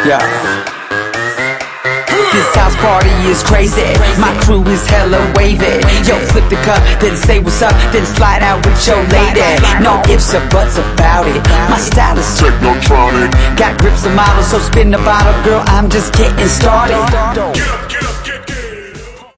Yeah. This house party is crazy. My crew is hella wavy. Yo, flip the cup, then say what's up, then slide out with your lady. No ifs or buts about it. My style is technotronic. Got grips and models, so spin the bottle, girl. I'm just getting started.